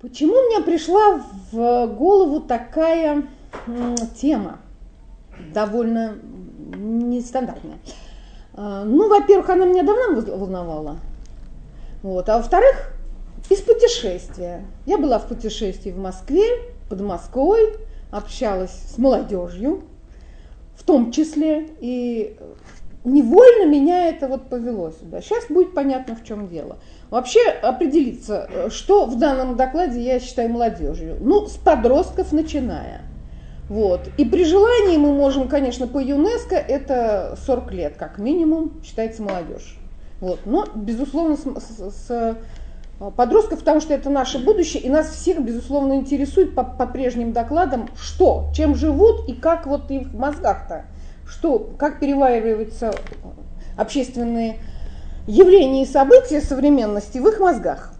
Почему мне пришла в голову такая тема, довольно нестандартная? Ну, во-первых, она меня давно волновала, вот, а во-вторых, из путешествия. Я была в путешествии в Москве, под Москвой, общалась с молодежью, в том числе, и невольно меня это вот повело сюда. Сейчас будет понятно, в чем дело. Вообще определиться, что в данном докладе я считаю молодежью. Ну, с подростков начиная. Вот. И при желании мы можем, конечно, по ЮНЕСКО это 40 лет, как минимум, считается молодежь. Вот. Но, безусловно, с подростков, потому что это наше будущее, и нас всех, безусловно, интересует по прежним докладам, что, чем живут и как вот и в мозгах-то, что, как перевариваются общественные явления и события современности в их мозгах.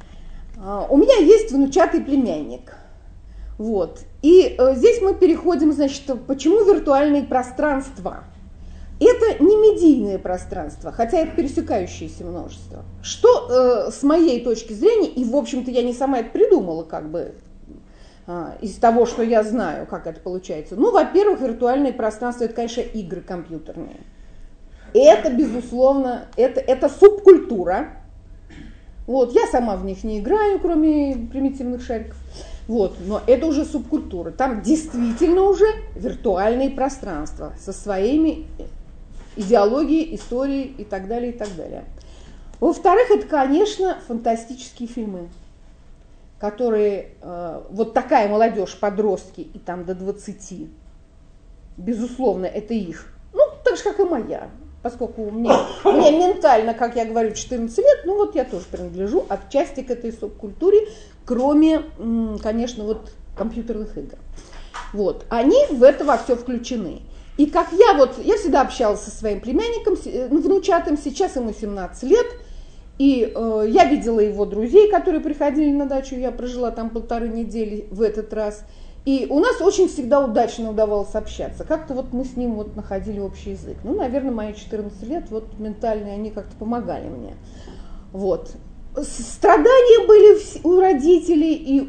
У меня есть внучатый племянник. Вот. И здесь мы переходим, значит, почему виртуальные пространства? Это не медийное пространство, хотя это пересекающееся множество. Что с моей точки зрения, и в общем-то я не сама это придумала, как бы из того, что я знаю, как это получается. Ну, во-первых, виртуальные пространства, это, конечно, игры компьютерные. Это, безусловно, это субкультура. Вот, я сама в них не играю, кроме примитивных шариков. Вот, но это уже субкультура. Там действительно уже виртуальные пространства со своими идеологией, историей и так далее, и так далее. Во-вторых, это, конечно, фантастические фильмы, которые вот такая молодежь, подростки и там до 20, безусловно, это их. Ну, так же, как и моя. Поскольку мне ментально, как я говорю, 14 лет, ну вот я тоже принадлежу отчасти к этой субкультуре, кроме, конечно, вот компьютерных игр. Вот, они в это во все включены. И как я всегда общалась со своим племянником, внучатым, сейчас ему 17 лет, и я видела его друзей, которые приходили на дачу, я прожила там 1,5 недели в этот раз. И у нас очень всегда удачно удавалось общаться. Как-то вот мы с ним вот находили общий язык. Ну, наверное, мои 14 лет, вот ментальные, они как-то помогали мне. Вот. Страдания были у родителей и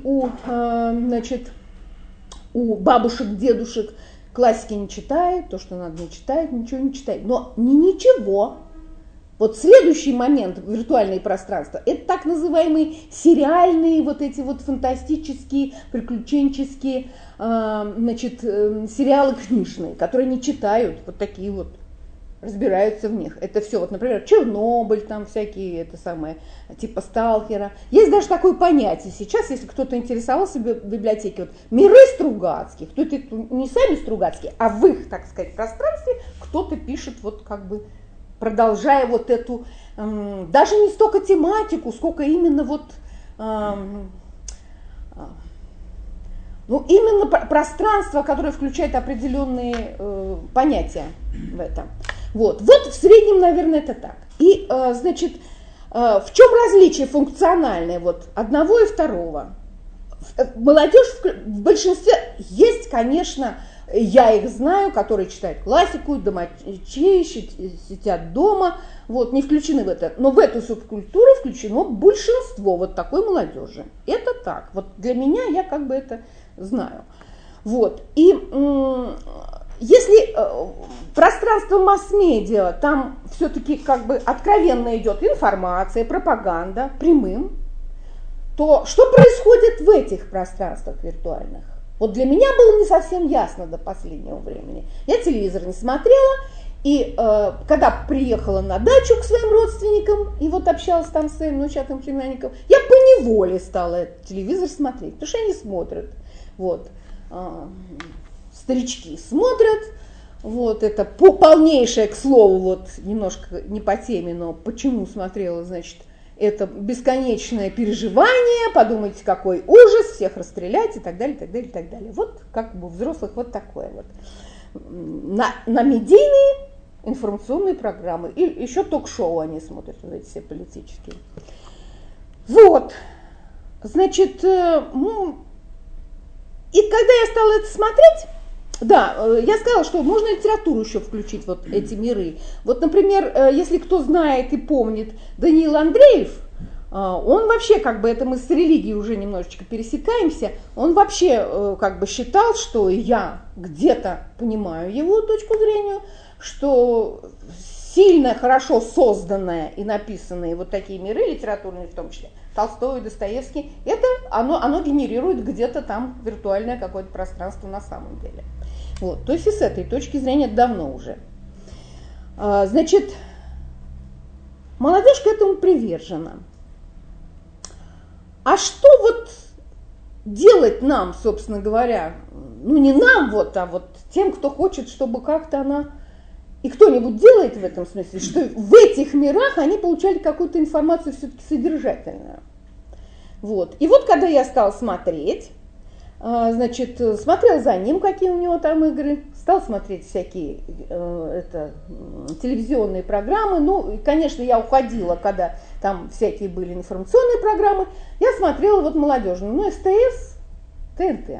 у бабушек, дедушек. Классики не читает, то, что надо, не читает, ничего не читает. Но ничего. Вот следующий момент виртуальные пространства – это так называемые сериальные, вот эти вот фантастические, приключенческие, сериалы книжные, которые не читают, вот такие вот, разбираются в них. Это все, вот, например, Чернобыль, там всякие, это самое, типа Сталкера. Есть даже такое понятие сейчас, если кто-то интересовался в библиотеке, вот, миры Стругацких, то это не сами Стругацкие, а в их, так сказать, пространстве кто-то пишет вот как бы, продолжая вот эту, даже не столько тематику, сколько именно вот, именно пространство, которое включает определенные понятия в этом. Вот в среднем, наверное, это так. И, значит, в чем различие функциональное вот одного и второго? Молодежь в большинстве есть, конечно, я их знаю, которые читают классику, домочей, сидят дома, вот, не включены в это. Но в эту субкультуру включено большинство вот такой молодежи. Это так. Вот для меня я как бы это знаю. Вот. И если пространство масс-медиа, там все-таки как бы откровенно идет информация, пропаганда прямым, то что происходит в этих пространствах виртуальных? Вот для меня было не совсем ясно до последнего времени. Я телевизор не смотрела, и когда приехала на дачу к своим родственникам, и вот общалась там с своим внучатым племянником, я поневоле стала этот телевизор смотреть, потому что они смотрят. Вот. Старички смотрят, вот это полнейшее, к слову, вот немножко не по теме, но почему смотрела, значит, это бесконечное переживание, подумайте, какой ужас, всех расстрелять и так далее, и так далее, и так далее. Вот как бы у взрослых вот такое вот. На медийные информационные программы, и еще ток-шоу они смотрят, вот эти все политические. Вот, значит, и когда я стала это смотреть, да, я сказала, что можно литературу еще включить, вот эти миры. Вот, например, если кто знает и помнит, Даниил Андреев, Он вообще, как бы, это мы с религией уже немножечко пересекаемся, он вообще как бы считал, что я где-то понимаю его точку зрения, что сильно, хорошо созданные и написанные вот такие миры, литературные в том числе, Толстой, Достоевский, это оно генерирует где-то там виртуальное какое-то пространство на самом деле. Вот, то есть и с этой точки зрения давно уже. Значит, молодежь к этому привержена. А что вот делать нам, собственно говоря, ну не нам вот, а вот тем, кто хочет, чтобы как-то она, и кто-нибудь делает в этом смысле, что в этих мирах они получали какую-то информацию все-таки содержательную. Вот. И вот когда я стала смотреть, значит, смотрел за ним, какие у него там игры, стал смотреть всякие телевизионные программы. Ну, и, конечно, я уходила, когда там всякие были информационные программы. Я смотрела вот молодежную, ну, СТС, ТНТ.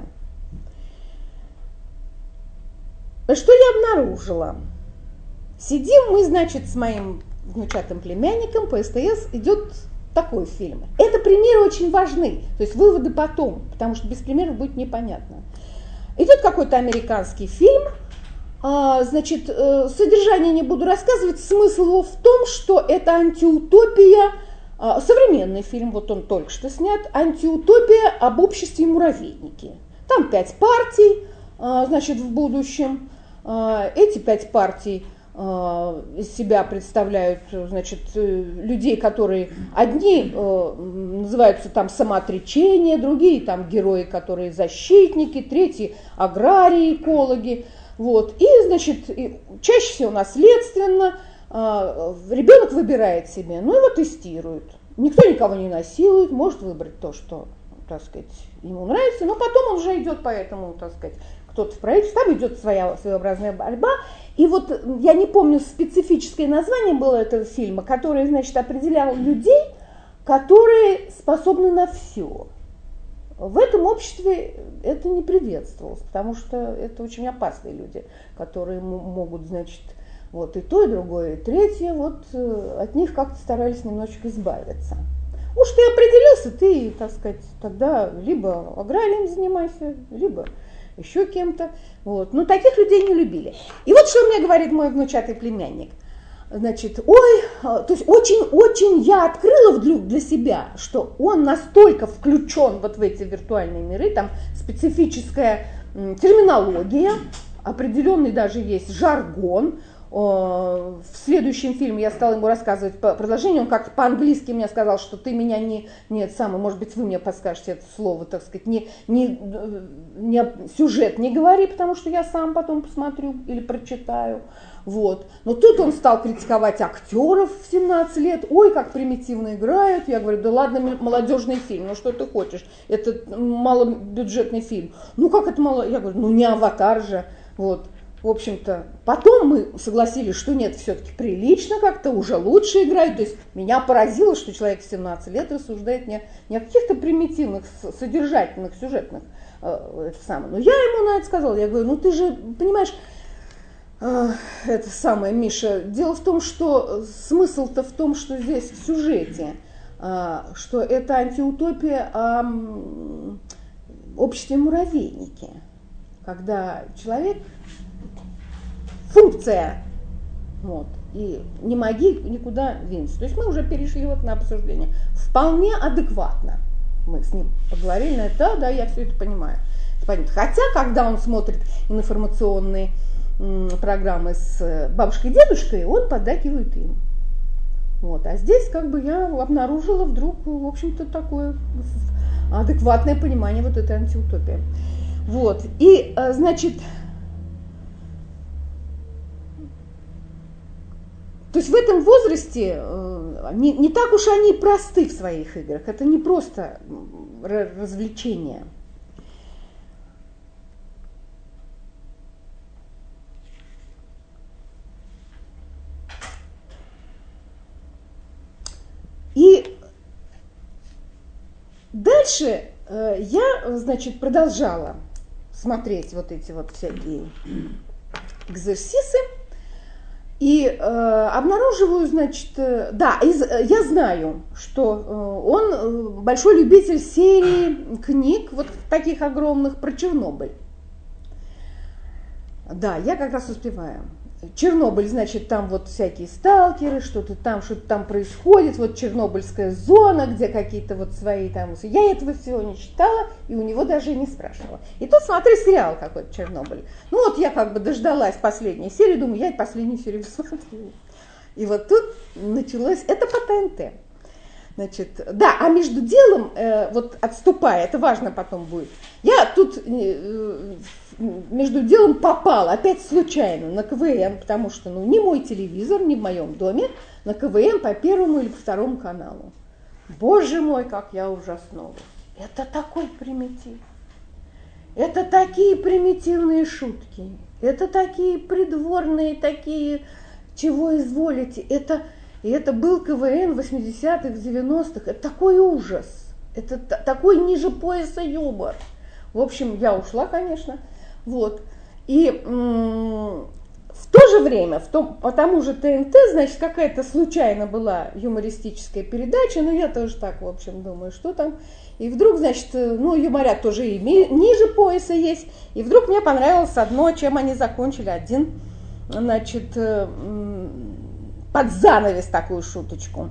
Что я обнаружила? Сидим мы, значит, с моим внучатым племянником, по СТС идет такой фильм. Это примеры очень важны, то есть выводы потом, потому что без примеров будет непонятно. Идет какой-то американский фильм, значит, содержание не буду рассказывать, смысл его в том, что это антиутопия, современный фильм, вот он только что снят, антиутопия об обществе муравейники. Там 5 партий, значит, в будущем. Эти 5 партий из себя представляют, значит, людей, которые одни называются там самоотречение, другие там герои, которые защитники, третьи аграрии, экологи. Вот. И, значит, чаще всего наследственно ребенок выбирает себе, ну его тестируют. Никто никого не насилует, может выбрать то, что, так сказать, ему нравится, но потом он уже идет по этому, так сказать, кто-то в правительстве, там идет своеобразная борьба. И вот я не помню специфическое название было этого фильма, которое, значит, определяло людей, которые способны на все. В этом обществе это не приветствовалось, потому что это очень опасные люди, которые могут, значит, вот и то, и другое, и третье, вот от них как-то старались немножечко избавиться. Уж ты определился, ты, так сказать, тогда либо аграрием занимайся, либо еще кем-то. Вот. Но таких людей не любили. И вот что мне говорит мой внучатый племянник. Значит, то есть очень-очень я открыла для себя, что он настолько включен вот в эти виртуальные миры, там специфическая терминология, определенный даже есть жаргон. В следующем фильме я стала ему рассказывать продолжение, он как-то по-английски мне сказал, что ты меня может быть, вы мне подскажете это слово, так сказать, не сюжет не говори, потому что я сам потом посмотрю или прочитаю. Вот. Но тут он стал критиковать актеров в 17 лет, ой, как примитивно играют. Я говорю, да ладно, молодежный фильм, ну что ты хочешь, это малобюджетный фильм. Ну как это мало, я говорю, ну не «Аватар» же, вот. В общем-то, потом мы согласились, что нет, все-таки прилично как-то, уже лучше играть. То есть меня поразило, что человек в 17 лет рассуждает не о каких-то примитивных, содержательных, сюжетных. Но я ему на это сказала, я говорю, ну ты же, понимаешь, это самое, Миша, дело в том, что смысл-то в том, что здесь в сюжете, что это антиутопия о обществе муравейники, когда человек... функция, вот, и не моги никуда двинуться. То есть мы уже перешли вот на обсуждение. Вполне адекватно мы с ним поговорили на это, да, я все это понимаю. Хотя, когда он смотрит информационные программы с бабушкой и дедушкой, он поддакивает им. Вот. А здесь как бы я обнаружила вдруг, в общем-то, такое адекватное понимание вот этой антиутопии. Вот. И, значит, то есть в этом возрасте не так уж они просты в своих играх. Это не просто развлечение. И дальше я, значит, продолжала смотреть вот эти вот всякие экзерсисы. И обнаруживаю, значит, я знаю, что он большой любитель серии книг, вот таких огромных, про Чернобыль. Да, я как раз успеваю. Чернобыль, значит, там вот всякие сталкеры, что-то там происходит, вот Чернобыльская зона, где какие-то вот свои там... Я этого всего не читала, и у него даже и не спрашивала. И тут смотрю сериал какой-то Чернобыль. Ну вот я как бы дождалась последней серии, думаю, я последнюю серию смотрю. И вот тут началось, это по ТНТ. Значит, да, а между делом, вот отступая, это важно потом будет, я тут между делом попала, опять случайно, на КВН, потому что, не мой телевизор, не в моем доме, на КВН по первому или по второму каналу. Боже мой, как я ужаснулась. Это такой примитив. Это такие примитивные шутки. Это такие придворные, такие, чего изволите. Это был КВН 80-х, 90-х. Это такой ужас. Это такой ниже пояса юмор. В общем, я ушла, конечно. Вот. И в то же время, по тому же ТНТ, значит, какая-то случайно была юмористическая передача, я тоже так, в общем, думаю, что там. И вдруг, значит, юморят тоже и ниже пояса есть. И вдруг мне понравилось одно, чем они закончили. Один, значит, под занавес такую шуточку.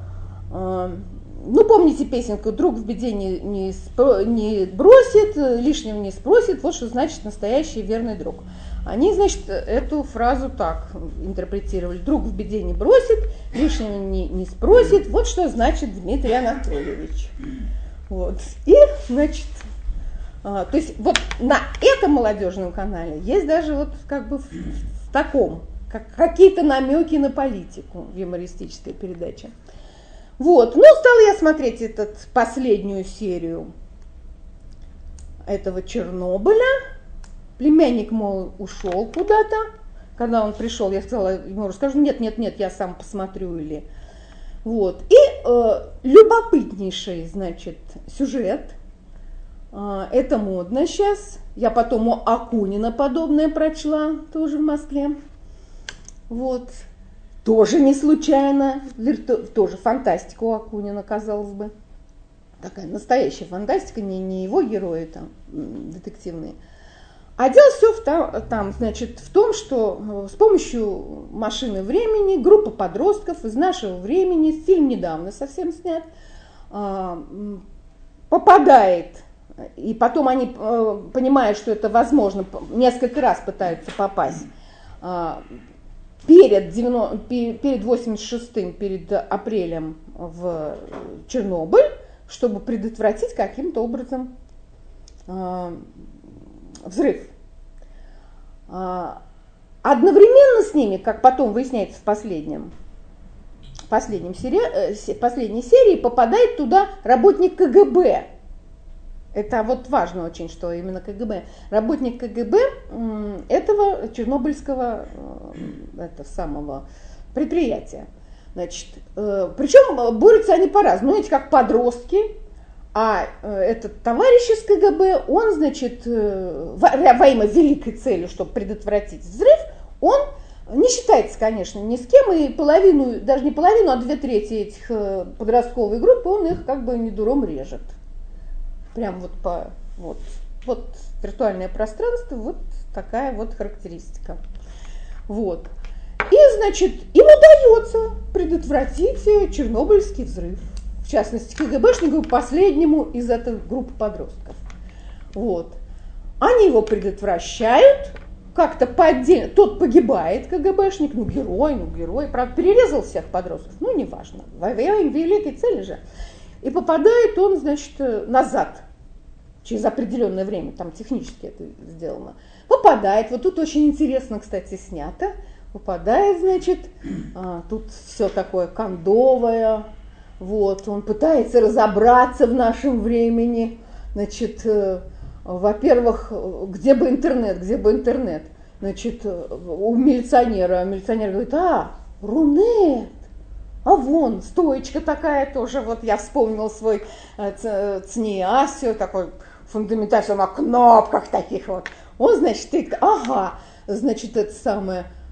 Помните песенку «Друг в беде не бросит, лишнего не спросит», вот что значит настоящий верный друг. Они, значит, эту фразу так интерпретировали: «Друг в беде не бросит, лишнего не спросит», вот что значит Дмитрий Анатольевич. Вот. И, значит, то есть вот на этом молодежном канале есть даже вот как бы в таком, какие-то намеки на политику в юмористической передаче. Вот, стала я смотреть последнюю серию этого Чернобыля. Племянник, мол, ушел куда-то. Когда он пришел, я сказала ему, расскажу, нет, я сам посмотрю или... Вот, и любопытнейший, значит, сюжет. Это модно сейчас. Я потом у Акунина подобное прочла, тоже в Москве. Вот. Тоже не случайно, тоже фантастика у Акунина, казалось бы. Такая настоящая фантастика, не его герои там детективные. А дело все там, значит, в том, что с помощью машины времени группа подростков из нашего времени, фильм недавно совсем снят, попадает, и потом они понимают, что это возможно, несколько раз пытаются попасть перед 86-м, перед апрелем в Чернобыль, чтобы предотвратить каким-то образом взрыв. Одновременно с ними, как потом выясняется в последней серии, попадает туда работник КГБ. Это вот важно очень, что именно КГБ. Работник КГБ этого чернобыльского самого предприятия. Значит, причем борются они по-разному. Эти как подростки, а этот товарищ из КГБ, он, значит, во имя великой цели, чтобы предотвратить взрыв, он не считается, конечно, ни с кем, и половину, даже не половину, а 2/3 этих подростковой группы, он их как бы недуром режет. Прям вот виртуальное пространство, вот такая вот характеристика. Вот. И, значит, им удается предотвратить чернобыльский взрыв. В частности, КГБшнику, последнему из этой группы подростков. Вот. Они его предотвращают, как-то по отдельно. Тот погибает, КГБшник, герой. Правда, перерезал всех подростков, неважно. Во имя великой цели же. И попадает он, значит, назад. Через определенное время, там технически это сделано. Попадает, вот тут очень интересно, кстати, снято. Попадает, значит, тут все такое кондовое. Вот, он пытается разобраться в нашем времени. Значит, во-первых, где бы интернет? Значит, у милиционера. Милиционер говорит: Рунет. А вон, стоечка такая тоже, вот я вспомнил свой ЦНИАСио, такой фундаментальный, на кнопках таких вот. Он, значит, значит, это самое,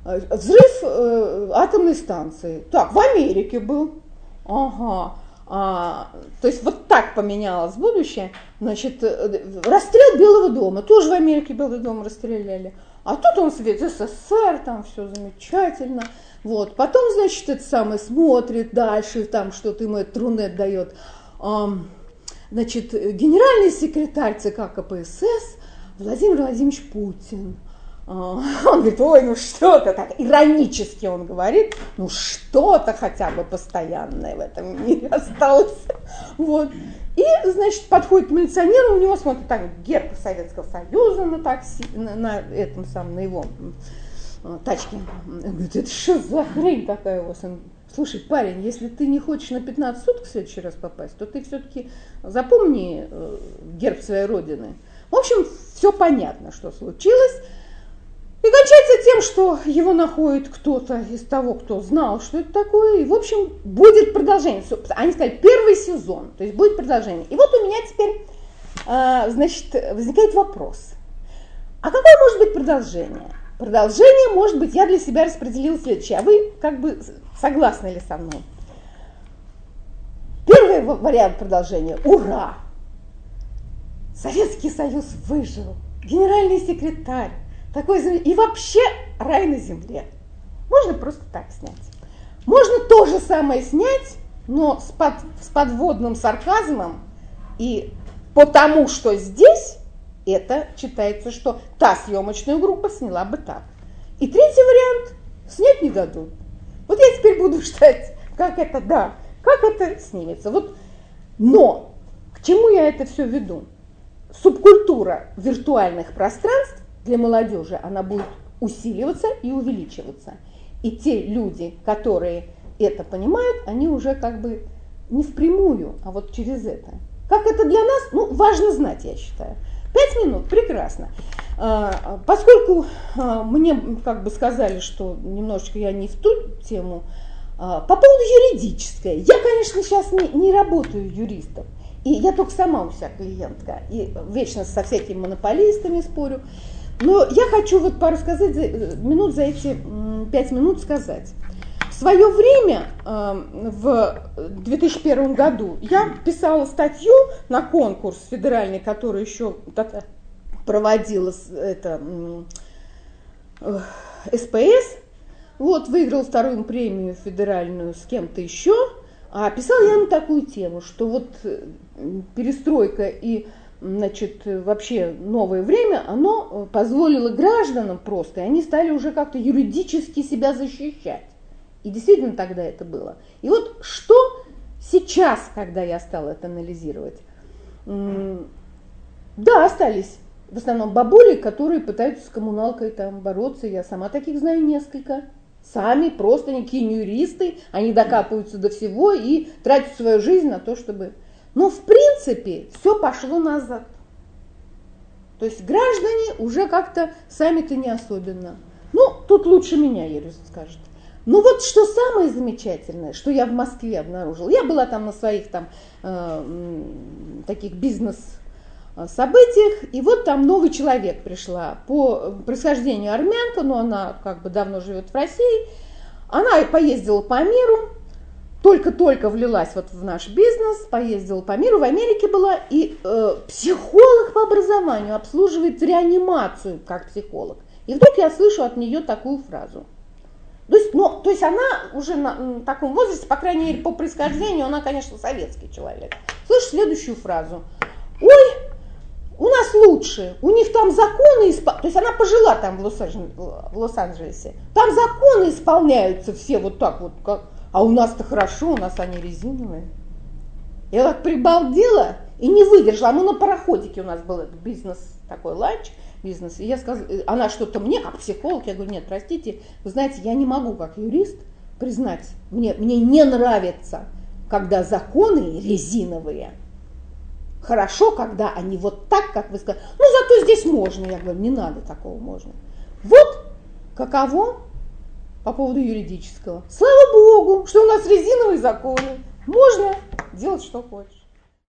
Взрыв атомной станции. Так, в Америке был. Ага. То есть вот так поменялось будущее. Значит, расстрел Белого дома. Тоже в Америке Белый дом расстреляли. А тут он светит СССР, там все замечательно. Вот. Потом, значит, это самое смотрит дальше, там что-то ему этот Рунет дает. Значит, генеральный секретарь ЦК КПСС Владимир Владимирович Путин. Он говорит, ой, ну что-то так, иронически он говорит, ну что-то хотя бы постоянное в этом мире осталось. Вот. И, значит, подходит к милиционеру, у него смотрит там герб Советского Союза на такси, на этом самом, на его тачке. Он говорит, это что за хрень такая у вас? Он, слушай, парень, если ты не хочешь на 15 суток в следующий раз попасть, то ты все-таки запомни герб своей родины. В общем, все понятно, что случилось. И кончается тем, что его находит кто-то из того, кто знал, что это такое. И, в общем, будет продолжение. Они сказали, первый сезон, то есть будет продолжение. И вот у меня теперь, значит, возникает вопрос. А какое может быть продолжение? Продолжение может быть, я для себя распределила следующее. А вы как бы согласны ли со мной? Первый вариант продолжения. Ура! Советский Союз выжил. Генеральный секретарь. Такой, и вообще рай на земле. Можно просто так снять. Можно то же самое снять, но с подводным сарказмом. И потому что здесь это читается, что та съемочная группа сняла бы так. И третий вариант снять не дадут. Вот я теперь буду ждать, как это снимется. Вот. Но к чему я это все веду? Субкультура виртуальных пространств для молодежи, она будет усиливаться и увеличиваться. И те люди, которые это понимают, они уже как бы не впрямую, а вот через это. Как это для нас? Ну, важно знать, я считаю. 5 минут, прекрасно. Поскольку мне как бы сказали, что немножечко я не в ту тему, по поводу юридической. Я, конечно, сейчас не работаю юристом. И я только сама у себя клиентка. И вечно со всякими монополистами спорю. Но я хочу вот пару сказать, за эти 5 минут сказать. В свое время, в 2001 году, я писала статью на конкурс федеральный, который еще проводила СПС. Вот, выиграла вторую премию федеральную с кем-то еще. А писала я на такую тему, что вот перестройка и, значит, вообще новое время, оно позволило гражданам просто, и они стали уже как-то юридически себя защищать. И действительно тогда это было. И вот что сейчас, когда я стала это анализировать, да, остались в основном бабули, которые пытаются с коммуналкой там бороться, я сама таких знаю несколько. Сами просто никакие не юристы, они докапываются до всего и тратят свою жизнь на то, чтобы... Но в принципе все пошло назад. То есть граждане уже как-то сами-то не особенно. Ну, тут лучше меня юрист скажет. Ну вот что самое замечательное, что я в Москве обнаружила. Я была там на своих там таких бизнес-событиях, и вот там новый человек пришла, по происхождению армянка, но она как бы давно живет в России. Она поездила по миру, только-только влилась вот в наш бизнес, поездила по миру, в Америке была, и психолог по образованию обслуживает реанимацию как психолог. И вдруг я слышу от нее такую фразу. То есть она уже на таком возрасте, по крайней мере, по происхождению, она, конечно, советский человек. Слышу следующую фразу. Ой, у нас лучше, у них там законы, то есть она пожила там в Лос-Анджелесе, там законы исполняются все вот так вот, а у нас-то хорошо, у нас они резиновые. Я так прибалдела и не выдержала. А мы на пароходике, у нас был этот бизнес, такой ланч, бизнес. И я сказала, она что-то мне, как психолог, я говорю, нет, простите, вы знаете, я не могу как юрист признать, мне не нравится, когда законы резиновые. Хорошо, когда они вот так, как вы сказали. Ну, зато здесь можно. Я говорю, не надо такого, можно. Вот каково по поводу юридического. Слава Богу, что у нас резиновые законы. Можно делать, что хочешь.